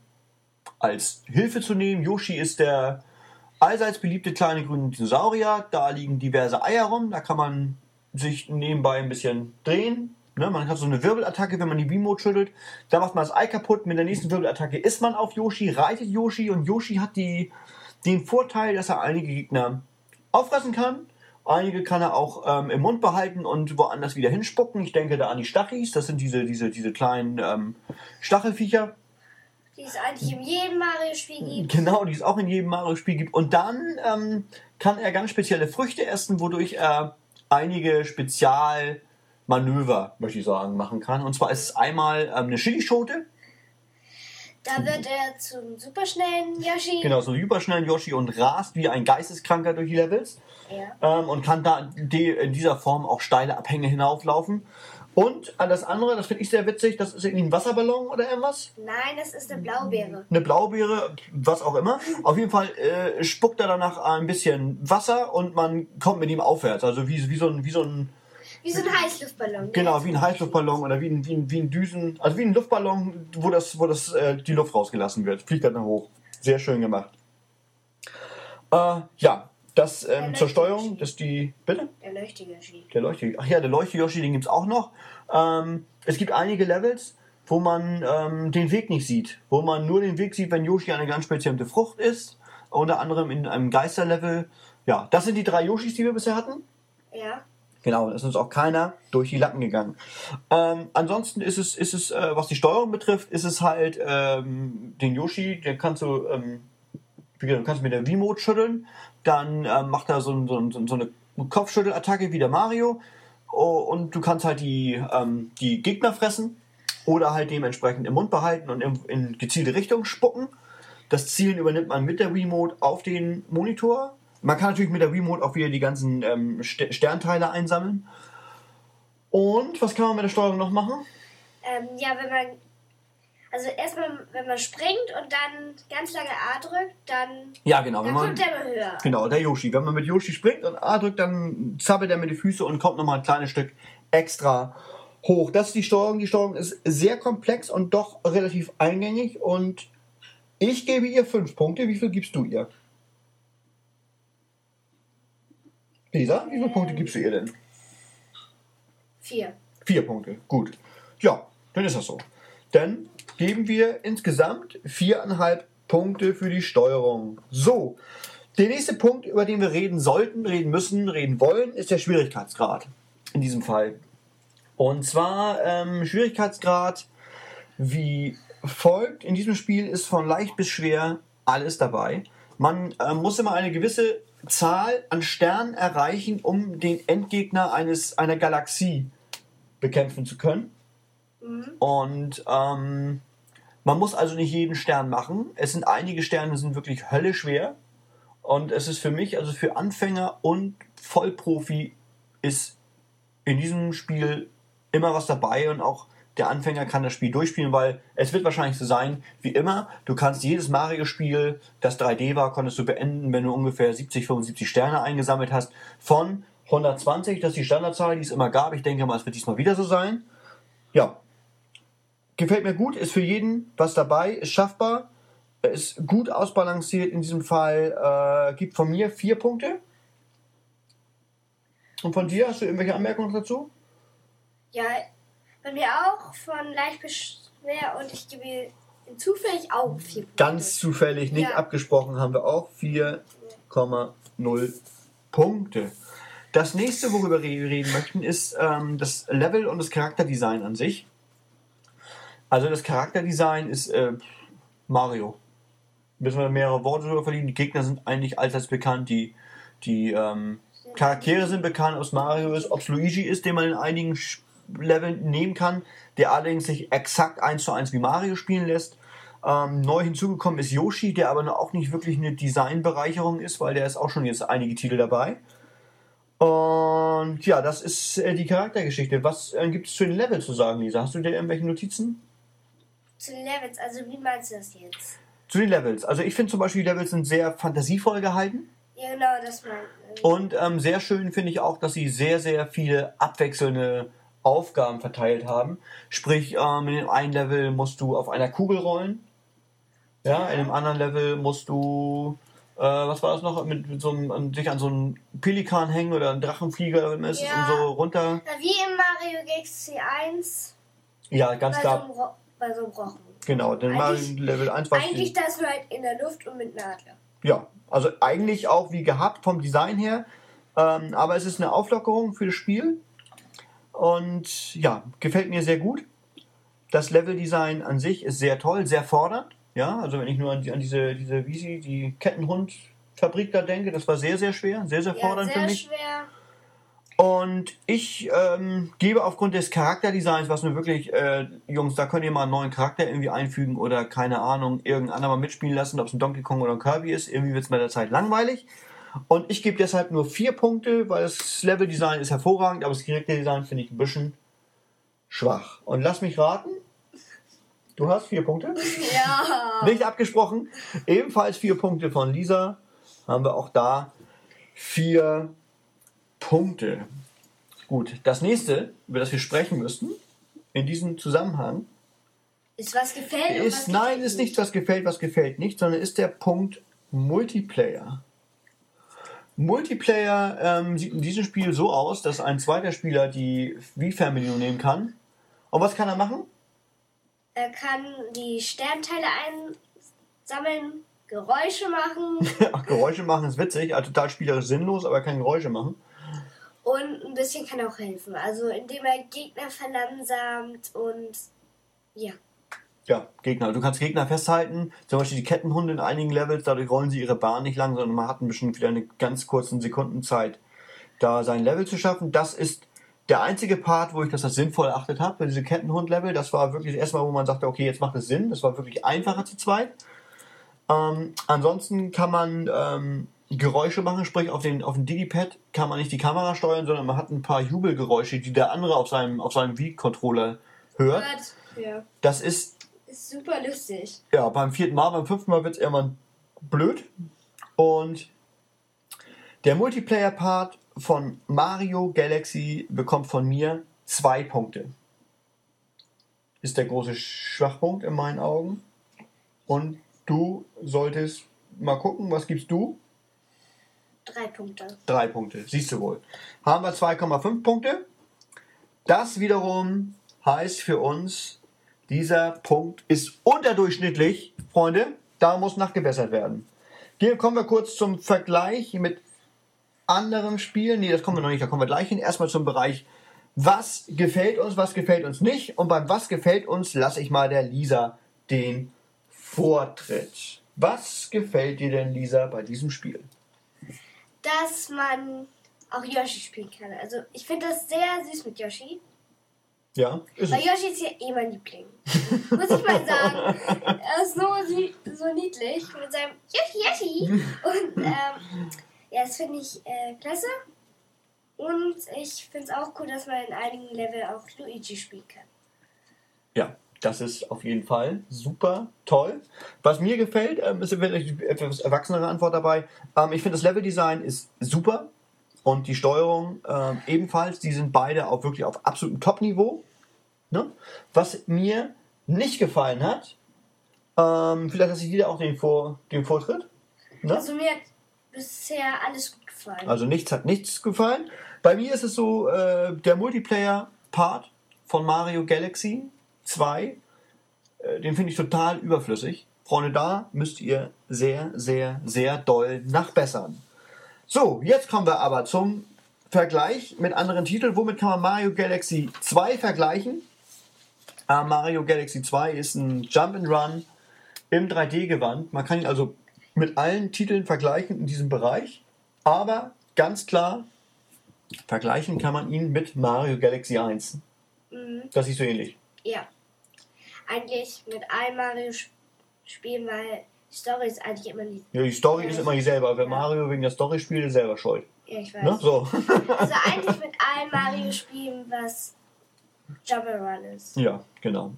Speaker 2: als Hilfe zu nehmen. Yoshi ist der allseits beliebte kleine grüne Dinosaurier. Da liegen diverse Eier rum, da kann man sich nebenbei ein bisschen drehen. Ne, man hat so eine Wirbelattacke, wenn man die Beam-Mode schüttelt. Da macht man das Ei kaputt. Mit der nächsten Wirbelattacke ist man auf Yoshi, reitet Yoshi und Yoshi hat die, den Vorteil, dass er einige Gegner auffressen kann. Einige kann er auch ähm, im Mund behalten und woanders wieder hinspucken. Ich denke da an die Stachis. Das sind diese, diese, diese kleinen ähm, Stachelviecher.
Speaker 3: Die es eigentlich in jedem Mario-Spiel gibt.
Speaker 2: Genau, die es auch in jedem Mario-Spiel gibt. Und dann ähm, kann er ganz spezielle Früchte essen, wodurch er einige Spezialmanöver, möchte ich sagen, machen kann. Und zwar ist es einmal ähm, eine Chilischote.
Speaker 3: Da wird er zum superschnellen Yoshi.
Speaker 2: Genau, so überschnellen Yoshi und rast wie ein Geisteskranker durch die Levels.
Speaker 3: Ja.
Speaker 2: Ähm, und kann da die, in dieser Form auch steile Abhänge hinauflaufen. Und an das andere, das finde ich sehr witzig, das ist irgendwie ein Wasserballon oder irgendwas.
Speaker 3: Nein, das ist eine Blaubeere.
Speaker 2: Eine Blaubeere, was auch immer. Auf jeden Fall äh, spuckt er danach ein bisschen Wasser und man kommt mit ihm aufwärts. Also wie, wie, so, ein, wie so ein
Speaker 3: Wie so ein Heißluftballon.
Speaker 2: Genau, wie ein Heißluftballon oder wie ein, wie ein, wie ein Düsen, also wie ein Luftballon, wo das, wo das äh, die Luft rausgelassen wird. Fliegt dann hoch. Sehr schön gemacht. Äh, ja, das ähm, zur Steuerung, das die. Bitte?
Speaker 3: Der Leuchte-Yoshi.
Speaker 2: Der Leuchte. Ach ja, der Leuchte-Yoshi, den gibt es auch noch. Ähm, es gibt einige Levels, wo man ähm, den Weg nicht sieht. Wo man nur den Weg sieht, wenn Yoshi eine ganz spezielle Frucht ist. Unter anderem in einem Geisterlevel. Ja, das sind die drei Yoshis, die wir bisher hatten.
Speaker 3: Ja.
Speaker 2: Genau, da ist uns auch keiner durch die Lappen gegangen. Ähm, ansonsten ist es, ist es äh, was die Steuerung betrifft, ist es halt ähm, den Yoshi, den kannst du, ähm, wie gesagt, du kannst mit der Wiimote schütteln, dann ähm, macht er so, ein, so, ein, so eine Kopfschüttelattacke wie der Mario oh, und du kannst halt die, ähm, die Gegner fressen oder halt dementsprechend im Mund behalten und in, in gezielte Richtung spucken. Das Zielen übernimmt man mit der Wiimote auf den Monitor. Man kann natürlich mit der Wiimote auch wieder die ganzen ähm, Sternteile einsammeln. Und was kann man mit der Steuerung noch machen?
Speaker 3: Ähm, ja, wenn man. Also erstmal, wenn man springt und dann ganz lange A drückt, dann.
Speaker 2: Ja, genau.
Speaker 3: Dann
Speaker 2: Wenn man,
Speaker 3: kommt der immer höher.
Speaker 2: Genau, der Yoshi. Wenn man mit Yoshi springt und A drückt, dann zappelt er mit den Füßen und kommt nochmal ein kleines Stück extra hoch. Das ist die Steuerung. Die Steuerung ist sehr komplex und doch relativ eingängig. Und ich gebe ihr fünf Punkte. Wie viel gibst du ihr? Lisa, wie viele Punkte gibst du ihr denn?
Speaker 3: Vier.
Speaker 2: Vier Punkte, gut. Ja, dann ist das so. Dann geben wir insgesamt viereinhalb Punkte für die Steuerung. So, der nächste Punkt, über den wir reden sollten, reden müssen, reden wollen, ist der Schwierigkeitsgrad. In diesem Fall. Und zwar ähm, Schwierigkeitsgrad wie folgt. In diesem Spiel ist von leicht bis schwer alles dabei. Man äh, muss immer eine gewisse Zahl an Sternen erreichen, um den Endgegner eines, einer Galaxie bekämpfen zu können. Mhm. Und ähm, man muss also nicht jeden Stern machen. Es sind einige Sterne, die sind wirklich hölleschwer. Und es ist für mich, also für Anfänger und Vollprofi, ist in diesem Spiel immer was dabei und auch der Anfänger kann das Spiel durchspielen, weil es wird wahrscheinlich so sein, wie immer, du kannst jedes Mario-Spiel, das drei D war, konntest du beenden, wenn du ungefähr siebzig, fünfundsiebzig Sterne eingesammelt hast, von hundertzwanzig, das ist die Standardzahl, die es immer gab. Ich denke mal, es wird diesmal wieder so sein. Ja, gefällt mir gut, ist für jeden was dabei, ist schaffbar, ist gut ausbalanciert in diesem Fall, äh, gibt von mir vier Punkte. Und von dir, hast du irgendwelche Anmerkungen dazu?
Speaker 3: Ja, bei mir auch, von leicht bis schwer, und ich gebe zufällig auch vier Punkte.
Speaker 2: Ganz zufällig, nicht
Speaker 3: ja.
Speaker 2: abgesprochen, haben wir auch vier Komma null Punkte. Das nächste, worüber wir reden möchten, ist ähm, das Level und das Charakterdesign an sich. Also das Charakterdesign ist äh, Mario. Müssen wir mehrere Worte darüber verlieren. Die Gegner sind eigentlich allseits bekannt, die, die ähm, Charaktere sind bekannt, ob es Mario ist, ob es Luigi ist, den man in einigen Level nehmen kann, der allerdings sich exakt eins zu eins wie Mario spielen lässt. Ähm, neu hinzugekommen ist Yoshi, der aber auch nicht wirklich eine Designbereicherung ist, weil der ist auch schon jetzt einige Titel dabei. Und ja, das ist äh, die Charaktergeschichte. Was äh, gibt es zu den Levels zu sagen, Lisa? Hast du da irgendwelche Notizen?
Speaker 3: Zu den Levels, also wie meinst du das jetzt?
Speaker 2: Zu den Levels. Also ich finde zum Beispiel, die Levels sind sehr fantasievoll gehalten.
Speaker 3: Ja, genau, das meine ich.
Speaker 2: Und ähm, sehr schön finde ich auch, dass sie sehr, sehr viele abwechselnde Aufgaben verteilt haben. Sprich, ähm, in dem einen Level musst du auf einer Kugel rollen. Ja, in dem anderen Level musst du, äh, was war das noch, mit, mit so einem, sich an so einen Pelikan hängen oder einen Drachenflieger oder was ist
Speaker 3: Ja.
Speaker 2: und so runter.
Speaker 3: Na, wie in Mario Galaxy eins.
Speaker 2: Ja, ganz
Speaker 3: bei
Speaker 2: klar.
Speaker 3: So einem Ro- bei so einem Rochen.
Speaker 2: Genau, denn
Speaker 3: Eigentlich-
Speaker 2: Mario Level eins war
Speaker 3: Eigentlich das nur halt in der Luft und mit Nadler.
Speaker 2: Ja, also eigentlich auch wie gehabt vom Design her. Ähm, aber es ist eine Auflockerung für das Spiel. Und ja, gefällt mir sehr gut. Das Leveldesign an sich ist sehr toll, sehr fordernd. Ja, also wenn ich nur an, die, an diese, diese wie sie, die Kettenhund-Fabrik da denke, das war sehr, sehr schwer, sehr, sehr
Speaker 3: Ja,
Speaker 2: fordernd
Speaker 3: sehr
Speaker 2: für mich.
Speaker 3: schwer.
Speaker 2: Und ich ähm, gebe aufgrund des Charakterdesigns, was mir wirklich, äh, Jungs, da könnt ihr mal einen neuen Charakter irgendwie einfügen oder keine Ahnung, irgendeinen anderen mal mitspielen lassen, ob es ein Donkey Kong oder ein Kirby ist. Irgendwie wird es mit der Zeit langweilig. Und ich gebe deshalb nur vier Punkte, weil das Leveldesign ist hervorragend, aber das Charakterdesign finde ich ein bisschen schwach. Und lass mich raten, du hast vier Punkte?
Speaker 3: Ja.
Speaker 2: Nicht abgesprochen. Ebenfalls vier Punkte von Lisa. Haben wir auch da vier Punkte. Gut, das nächste, über das wir sprechen müssten, in diesem Zusammenhang,
Speaker 3: Ist was gefällt und
Speaker 2: ist,
Speaker 3: was
Speaker 2: nein,
Speaker 3: gefällt
Speaker 2: ist nicht, was gefällt, was gefällt nicht, sondern ist der Punkt Multiplayer. Multiplayer ähm, sieht in diesem Spiel so aus, dass ein zweiter Spieler die Wii-Fernbedienung nehmen kann. Und was kann er machen?
Speaker 3: Er kann die Sternteile einsammeln, Geräusche machen
Speaker 2: Ach, Geräusche machen ist witzig, also total spielerisch sinnlos, aber er kann Geräusche machen.
Speaker 3: und ein bisschen kann er auch helfen. Also indem er Gegner verlangsamt und ja.
Speaker 2: Ja, Gegner. Du kannst Gegner festhalten, zum Beispiel die Kettenhunde in einigen Levels, dadurch rollen sie ihre Bahn nicht lang, sondern man hat ein bisschen wieder eine ganz kurzen Sekundenzeit, da sein Level zu schaffen. Das ist der einzige Part, wo ich das als sinnvoll erachtet habe, für diese Kettenhund-Level. Das war wirklich das erste Mal, wo man sagte, okay, jetzt macht es Sinn. Das war wirklich einfacher zu zweit. Ähm, ansonsten kann man ähm, Geräusche machen, sprich auf den, auf dem Digipad kann man nicht die Kamera steuern, sondern man hat ein paar Jubelgeräusche, die der andere auf seinem, auf seinem Wii-Controller hört.
Speaker 3: Ja.
Speaker 2: Das ist
Speaker 3: Ist super lustig.
Speaker 2: ja, beim vierten Mal, beim fünften Mal wird es irgendwann blöd. Und der Multiplayer-Part von Mario Galaxy bekommt von mir zwei Punkte. Ist der große Schwachpunkt in meinen Augen. Und du solltest mal gucken, was gibst du?
Speaker 3: Drei Punkte.
Speaker 2: Drei Punkte, siehst du wohl. Haben wir zwei Komma fünf Punkte. Das wiederum heißt für uns, dieser Punkt ist unterdurchschnittlich, Freunde. Da muss nachgebessert werden. Hier kommen wir kurz zum Vergleich mit anderen Spielen. Nee, das kommen wir noch nicht, da kommen wir gleich hin. Erstmal zum Bereich, was gefällt uns, was gefällt uns nicht. Und beim was gefällt uns lasse ich mal der Lisa den Vortritt. Was gefällt dir denn, Lisa, bei diesem Spiel?
Speaker 3: Dass man auch Yoshi spielen kann. Also ich finde das sehr süß mit Yoshi.
Speaker 2: Ja, ist
Speaker 3: Weil
Speaker 2: es.
Speaker 3: Yoshi ist ja eh mein Liebling. Muss ich mal sagen. Er ist so, sü- so niedlich mit seinem Yoshi Yoshi. Und ähm, ja, das finde ich äh, klasse. Und ich finde es auch cool, dass man in einigen Level auch Luigi spielen kann.
Speaker 2: Ja, das ist auf jeden Fall super toll. Was mir gefällt, ähm, ist eine etwas erwachsenere Antwort dabei. Ähm, ich finde, das Leveldesign ist super und die Steuerung ähm, ebenfalls. Die sind beide auch wirklich auf absolutem Top-Niveau. Ne? Was mir nicht gefallen hat, ähm, vielleicht lasse ich wieder auch den, Vor den Vortritt. Ne?
Speaker 3: Also mir hat bisher alles gut gefallen.
Speaker 2: Also nichts hat nichts gefallen. Bei mir ist es so, äh, der Multiplayer-Part von Mario Galaxy zwei, äh, den finde ich total überflüssig. Freunde, da müsst ihr sehr, sehr, sehr doll nachbessern. So, jetzt kommen wir aber zum Vergleich mit anderen Titeln. Womit kann man Mario Galaxy zwei vergleichen? Äh, Mario Galaxy zwei ist ein Jump'n'Run im drei D-Gewand. Man kann ihn also mit allen Titeln vergleichen in diesem Bereich. Aber ganz klar, vergleichen kann man ihn mit Mario Galaxy eins.
Speaker 3: Mhm.
Speaker 2: Das ist so ähnlich.
Speaker 3: Ja. Eigentlich mit allen Mario sp- spielen, weil die Story ist eigentlich immer nicht.
Speaker 2: Ja, die Story
Speaker 3: Ja,
Speaker 2: ist
Speaker 3: ich-
Speaker 2: immer dieselbe. Aber wer
Speaker 3: ja.
Speaker 2: Mario wegen der Story spielt, ist selber schuld.
Speaker 3: Ja, ich weiß.
Speaker 2: Ne? So.
Speaker 3: Also eigentlich mit allen Mario spielen, was Jump'n'Run ist.
Speaker 2: Ja, genau.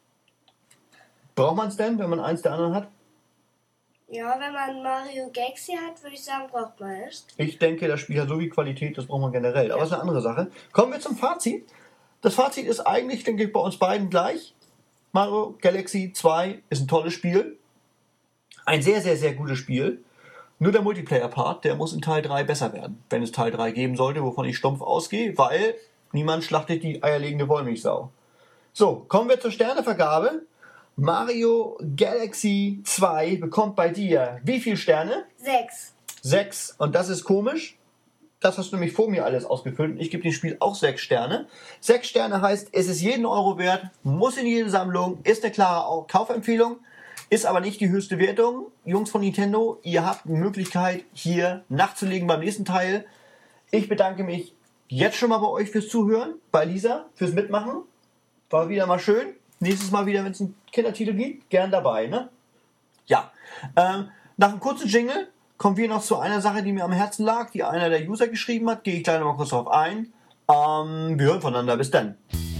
Speaker 2: Braucht man es denn, wenn man eins der anderen hat?
Speaker 3: Ja, wenn man Mario Galaxy hat, würde ich sagen, braucht man es.
Speaker 2: Ich denke, das Spiel hat so viel Qualität, das braucht man generell. Aber das ist eine andere Sache. Kommen wir zum Fazit. Das Fazit ist eigentlich, denke ich, bei uns beiden gleich. Mario Galaxy zwei ist ein tolles Spiel. Ein sehr, sehr, sehr gutes Spiel. Nur der Multiplayer-Part, der muss in Teil drei besser werden. Wenn es Teil drei geben sollte, wovon ich stumpf ausgehe, weil niemand schlachtet die eierlegende Wollmilchsau. So, kommen wir zur Sternevergabe. Mario Galaxy zwei bekommt bei dir wie viele Sterne?
Speaker 3: Sechs.
Speaker 2: Sechs. Und das ist komisch. Das hast du nämlich vor mir alles ausgefüllt. Und ich gebe dem Spiel auch sechs Sterne. Sechs Sterne heißt, es ist jeden Euro wert, muss in jede Sammlung, ist eine klare Kaufempfehlung, ist aber nicht die höchste Wertung. Jungs von Nintendo, ihr habt die Möglichkeit, hier nachzulegen beim nächsten Teil. Ich bedanke mich jetzt schon mal bei euch fürs Zuhören, bei Lisa fürs Mitmachen. War wieder mal schön. Nächstes Mal wieder, wenn es einen Kindertitel gibt, gern dabei, ne? Ja. Ähm, nach einem kurzen Jingle kommen wir noch zu einer Sache, die mir am Herzen lag, die einer der User geschrieben hat. Gehe ich gleich noch mal kurz darauf ein. Ähm, wir hören voneinander. Bis dann.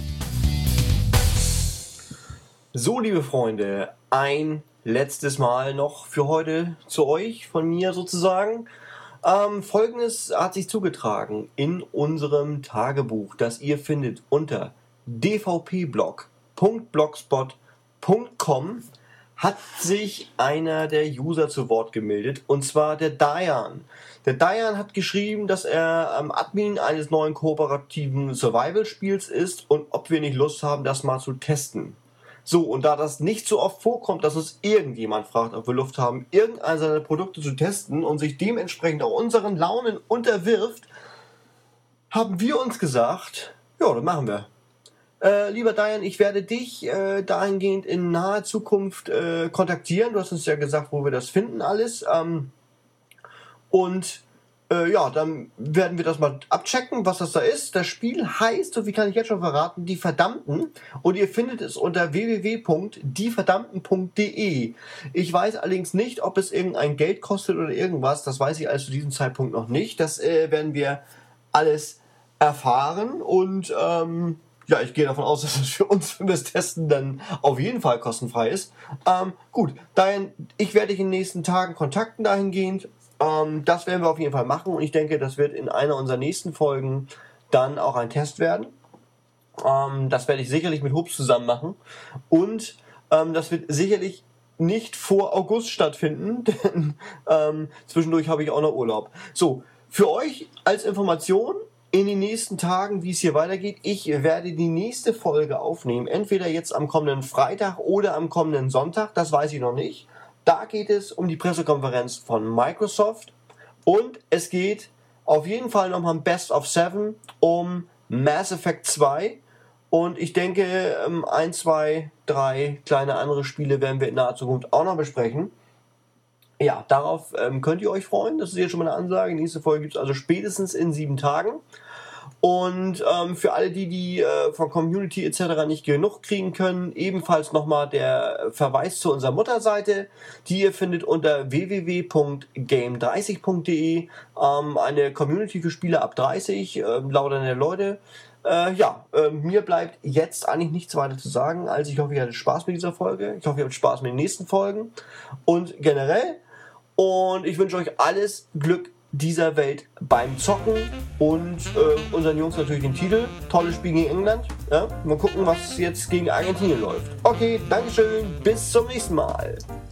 Speaker 1: So, liebe Freunde, ein letztes Mal noch für heute zu euch, von mir sozusagen. Ähm, Folgendes hat sich zugetragen in unserem Tagebuch, das ihr findet unter d v p blog punkt blogspot punkt com. Hat sich einer der User zu Wort gemeldet, und zwar der Diane. Der Diane hat geschrieben, dass er ähm, Admin eines neuen kooperativen Survival-Spiels ist und ob wir nicht Lust haben, das mal zu testen. So, und da das nicht so oft vorkommt, dass uns irgendjemand fragt, ob wir Lust haben, irgendeine seiner Produkte zu testen und sich dementsprechend auch unseren Launen unterwirft, haben wir uns gesagt, ja, das machen wir. Äh, lieber Diane, ich werde dich äh, dahingehend in naher Zukunft äh, kontaktieren. Du hast uns ja gesagt, wo wir das finden alles. Ähm, und äh, ja, dann werden wir das mal abchecken, was das da ist. Das Spiel heißt, so viel kann ich jetzt schon verraten, Die Verdammten. Und ihr findet es unter w w w punkt die verdammten punkt d e. Ich weiß allerdings nicht, ob es irgendein Geld kostet oder irgendwas. Das weiß ich also zu diesem Zeitpunkt noch nicht. Das äh, werden wir alles erfahren. Und ähm, ja, ich gehe davon aus, dass es für uns, wenn wir es testen, dann auf jeden Fall kostenfrei ist. Ähm, gut, dahin, ich werde dich in den nächsten Tagen kontakten dahingehend. Ähm, das werden wir auf jeden Fall machen und ich denke, das wird in einer unserer nächsten Folgen dann auch ein Test werden. Ähm, das werde ich sicherlich mit Hubs zusammen machen und ähm, das wird sicherlich nicht vor August stattfinden, denn ähm, zwischendurch habe ich auch noch Urlaub. So, für euch als Information: In den nächsten Tagen, wie es hier weitergeht, ich werde die nächste Folge aufnehmen. Entweder jetzt am kommenden Freitag oder am kommenden Sonntag, das weiß ich noch nicht. Da geht es um die Pressekonferenz von Microsoft und es geht auf jeden Fall nochmal Best of Seven um Mass Effect zwei und ich denke, ein, zwei, drei kleine andere Spiele werden wir in naher Zukunft auch noch besprechen. Ja, darauf ähm, könnt ihr euch freuen. Das ist jetzt schon mal eine Ansage. Die nächste Folge gibt es also spätestens in sieben Tagen. Und ähm, für alle, die, die äh, von Community et cetera nicht genug kriegen können, ebenfalls nochmal der Verweis zu unserer Mutterseite, die ihr findet unter w w w punkt game dreißig punkt d e. Ähm, eine Community für Spieler ab dreißig, äh, laudernde Leute. Äh, ja, äh, mir bleibt jetzt eigentlich nichts weiter zu sagen, als ich hoffe, ihr hattet Spaß mit dieser Folge. Ich hoffe, ihr habt Spaß mit den nächsten Folgen. Und generell. Und ich wünsche euch alles Glück dieser Welt beim Zocken und äh, unseren Jungs natürlich den Titel. Tolles Spiel gegen England. Ja? Mal gucken, was jetzt gegen Argentinien läuft. Okay, Dankeschön. Bis zum nächsten Mal.